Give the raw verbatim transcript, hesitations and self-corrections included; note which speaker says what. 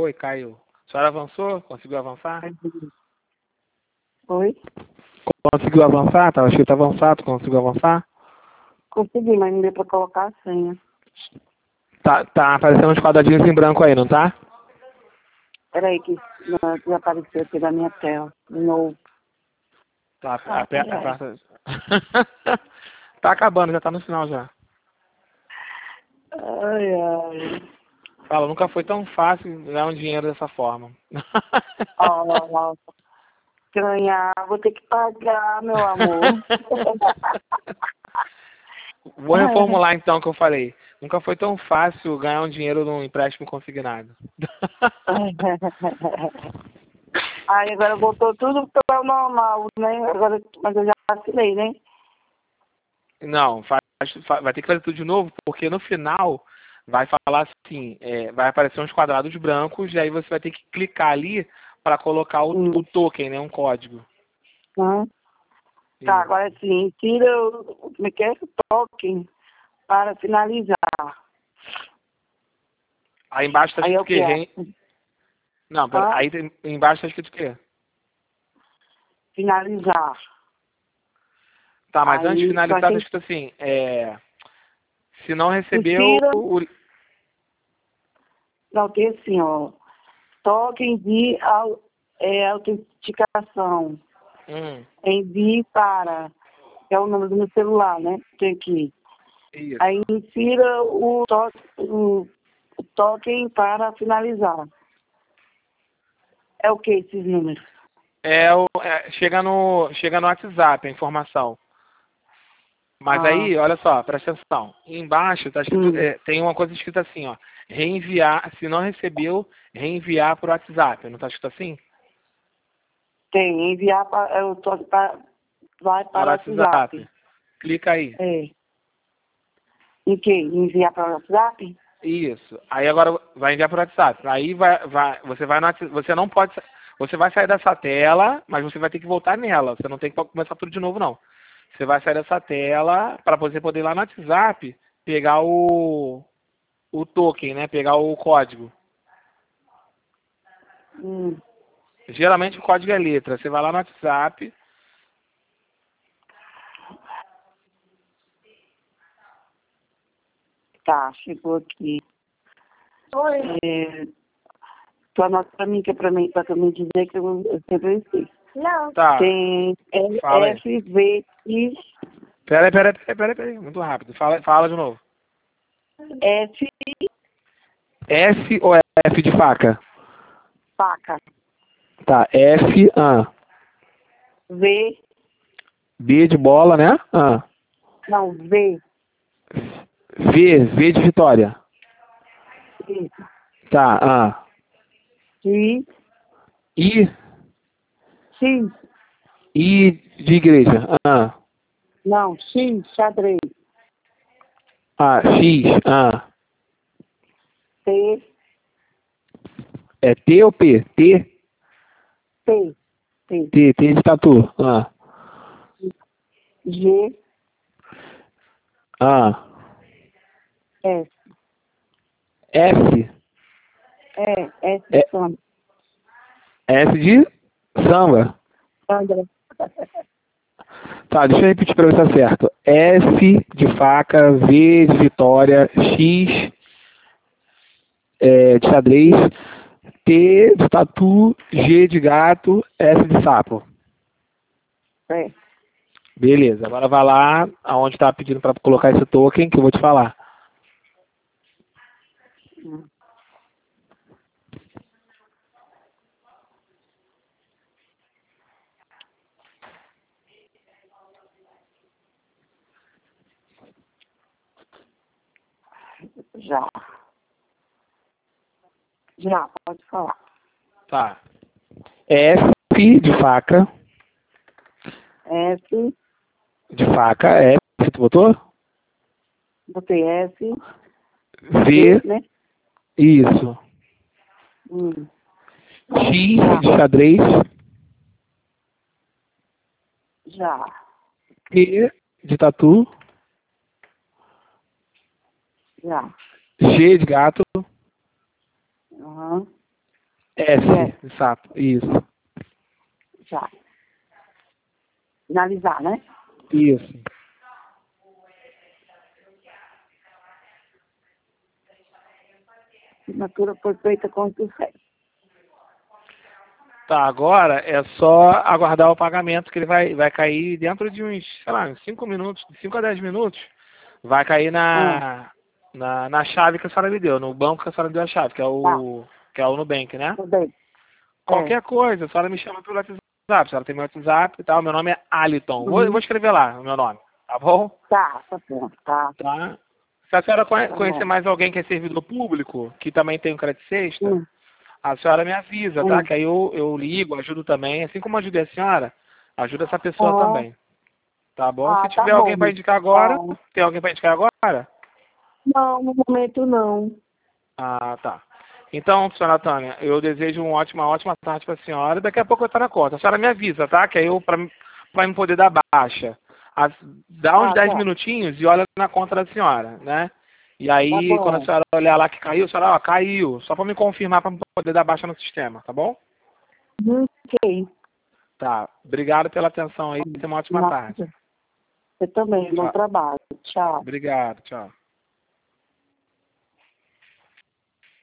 Speaker 1: Foi, caiu. A senhora avançou? Conseguiu avançar?
Speaker 2: Oi?
Speaker 1: Conseguiu avançar? Tava escrito avançado, conseguiu avançar?
Speaker 2: Consegui, mas não deu pra colocar a senha.
Speaker 1: Tá, tá aparecendo uns quadradinhos em branco aí, não tá?
Speaker 2: Peraí que não, desapareceu aqui da minha tela. De novo.
Speaker 1: Tá,
Speaker 2: Ai,
Speaker 1: aperta,
Speaker 2: ai.
Speaker 1: aperta. Tá acabando, já tá no final já.
Speaker 2: Ai, ai.
Speaker 1: Fala, nunca foi tão fácil ganhar um dinheiro dessa forma.
Speaker 2: Ó, ganhar, vou ter que pagar, meu amor.
Speaker 1: Vou reformular então o que eu falei. Nunca foi tão fácil ganhar um dinheiro num empréstimo consignado.
Speaker 2: Aí agora voltou tudo para o normal, né? Agora, mas eu já assinei, né?
Speaker 1: Não, faz, fa- vai ter que fazer tudo de novo, porque no final vai falar assim, é, vai aparecer uns quadrados brancos, e aí você vai ter que clicar ali para colocar o,
Speaker 2: Hum.
Speaker 1: o token, né? Um código.
Speaker 2: Hum. Tá,
Speaker 1: Isso.
Speaker 2: agora sim, tira o, como é que é? O token para finalizar.
Speaker 1: Aí embaixo tá
Speaker 2: Aí é
Speaker 1: escrito
Speaker 2: o
Speaker 1: o
Speaker 2: que
Speaker 1: quê?
Speaker 2: é?
Speaker 1: Ren- Não, pera,
Speaker 2: Ah,
Speaker 1: aí tem- embaixo tá escrito o quê?
Speaker 2: finalizar.
Speaker 1: Tá, mas antes de
Speaker 2: Aí só
Speaker 1: finalizar tá
Speaker 2: tem
Speaker 1: escrito assim, é, se não recebeu
Speaker 2: insira,
Speaker 1: o...
Speaker 2: não tem assim, ó. Token de au- é, autenticação.
Speaker 1: Hum,
Speaker 2: Envie para, é o número do meu celular, né? Tem aqui.
Speaker 1: isso.
Speaker 2: Aí insira o, to, o, o token para finalizar. É o que esses números?
Speaker 1: É, o, é, chega, no, chega no WhatsApp a informação. Mas
Speaker 2: Ah,
Speaker 1: aí, olha só, presta atenção. Embaixo tá escrito,
Speaker 2: hum,
Speaker 1: é, tem uma coisa escrita assim, ó. Reenviar, se não recebeu, reenviar por WhatsApp. Não tá escrito assim?
Speaker 2: tem. Enviar para, é, o token para, vai
Speaker 1: Para
Speaker 2: para
Speaker 1: o
Speaker 2: o
Speaker 1: WhatsApp.
Speaker 2: WhatsApp.
Speaker 1: Clica aí.
Speaker 2: É. Em que? Enviar para o WhatsApp?
Speaker 1: Isso. Aí agora vai enviar por WhatsApp. Aí vai, vai, você vai no WhatsApp, você não pode, sa- você vai sair dessa tela, mas você vai ter que voltar nela. Você não tem que começar tudo de novo, não. Você vai sair dessa tela para você poder ir lá no WhatsApp pegar o, o token, né? Pegar o código.
Speaker 2: Hum,
Speaker 1: Geralmente o código é letra. Você vai lá no WhatsApp.
Speaker 2: tá, chegou aqui. É, tu anota para mim, que é para mim, para tu me dizer que eu, eu sempre esqueço. Não.
Speaker 1: Tá,
Speaker 2: Tem
Speaker 1: fala aí.
Speaker 2: F V X,
Speaker 1: Peraí, peraí, peraí, peraí, peraí. Muito rápido. Fala, fala de novo.
Speaker 2: F,
Speaker 1: S ou F de faca?
Speaker 2: faca.
Speaker 1: Tá, F, ah.
Speaker 2: V,
Speaker 1: B de bola, né? Ah.
Speaker 2: não, V.
Speaker 1: V, V de vitória.
Speaker 2: Isso.
Speaker 1: Tá, ah.
Speaker 2: X,
Speaker 1: I,
Speaker 2: X,
Speaker 1: I de igreja. Ah.
Speaker 2: não, X, xadrez.
Speaker 1: Ah, X, ah.
Speaker 2: T,
Speaker 1: É T ou P? T?
Speaker 2: T, T.
Speaker 1: T, T de tatu. Ah.
Speaker 2: G,
Speaker 1: Ah.
Speaker 2: S.
Speaker 1: F.
Speaker 2: É, S
Speaker 1: É,
Speaker 2: de Sandra.
Speaker 1: S de samba.
Speaker 2: Sandra.
Speaker 1: Tá, deixa eu repetir pra ver se tá certo. F de faca, V de vitória, X é, de xadrez, T de tatu, G de gato, S de sapo.
Speaker 2: É.
Speaker 1: Beleza, agora vai lá aonde tá pedindo pra colocar esse token que eu vou te falar.
Speaker 2: Hum. Já. Já, pode falar.
Speaker 1: Tá. F de faca,
Speaker 2: S,
Speaker 1: de faca, F, tu botou?
Speaker 2: botei S,
Speaker 1: V,
Speaker 2: V, né?
Speaker 1: isso.
Speaker 2: Hum.
Speaker 1: X de xadrez,
Speaker 2: Já.
Speaker 1: T de tatu,
Speaker 2: Já.
Speaker 1: G de gato,
Speaker 2: Aham.
Speaker 1: S, de sapo, isso.
Speaker 2: Já. Finalizar, né?
Speaker 1: Isso.
Speaker 2: Assinatura foi feita com sucesso.
Speaker 1: Tá, agora é só aguardar o pagamento que ele vai, vai cair dentro de uns, sei lá, uns cinco minutos, de cinco a dez minutos, vai cair na,
Speaker 2: Hum.
Speaker 1: na, na chave que a senhora me deu, no banco que a senhora me deu a chave, que é o, que é o Nubank, né?
Speaker 2: Tudo bem.
Speaker 1: Qualquer coisa, a senhora me chama pelo WhatsApp, a senhora tem meu WhatsApp e tal, meu nome é Aliton. Vou, eu
Speaker 2: Uhum.
Speaker 1: vou escrever lá o meu nome, tá bom?
Speaker 2: Tá, tá bom, tá.
Speaker 1: Tá. Se a senhora conhe-
Speaker 2: Tá
Speaker 1: conhecer
Speaker 2: bom.
Speaker 1: mais alguém que é servidor público, que também tem um crédito sexta,
Speaker 2: Hum.
Speaker 1: a senhora me avisa, tá?
Speaker 2: Hum.
Speaker 1: Que aí eu, eu ligo, ajudo também. Assim como ajudei a senhora, ajuda essa pessoa
Speaker 2: Ah,
Speaker 1: também. Tá bom?
Speaker 2: ah,
Speaker 1: Se
Speaker 2: tá
Speaker 1: tiver
Speaker 2: bom.
Speaker 1: alguém para indicar agora,
Speaker 2: Tá.
Speaker 1: tem alguém para indicar agora?
Speaker 2: Não, no momento não.
Speaker 1: Ah, tá. Então, senhora Tânia, eu desejo uma ótima, ótima tarde para a senhora. Daqui a pouco eu estou na conta. A senhora me avisa, tá? Que aí eu, para me poder dar baixa, as- dá uns
Speaker 2: Ah,
Speaker 1: dez
Speaker 2: tá.
Speaker 1: minutinhos e olha na conta da senhora, né? E
Speaker 2: Tá
Speaker 1: aí, quando a
Speaker 2: bom.
Speaker 1: senhora olhar lá que caiu, a senhora, ó, caiu. Só para me confirmar para poder dar baixa no sistema, tá bom?
Speaker 2: Uhum, ok.
Speaker 1: Tá. Obrigado pela atenção aí. Tenha uma ótima tarde.
Speaker 2: Nossa. Você também. Bom
Speaker 1: Tchau.
Speaker 2: trabalho. Tchau.
Speaker 1: Obrigado. Tchau.